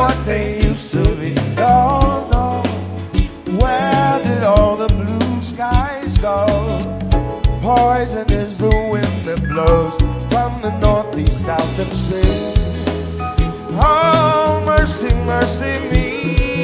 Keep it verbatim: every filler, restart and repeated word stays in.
what they used to be. Oh no, where did all the blue skies go? Poison is the wind that blows from the northeast, south and sea. Oh, mercy, mercy me.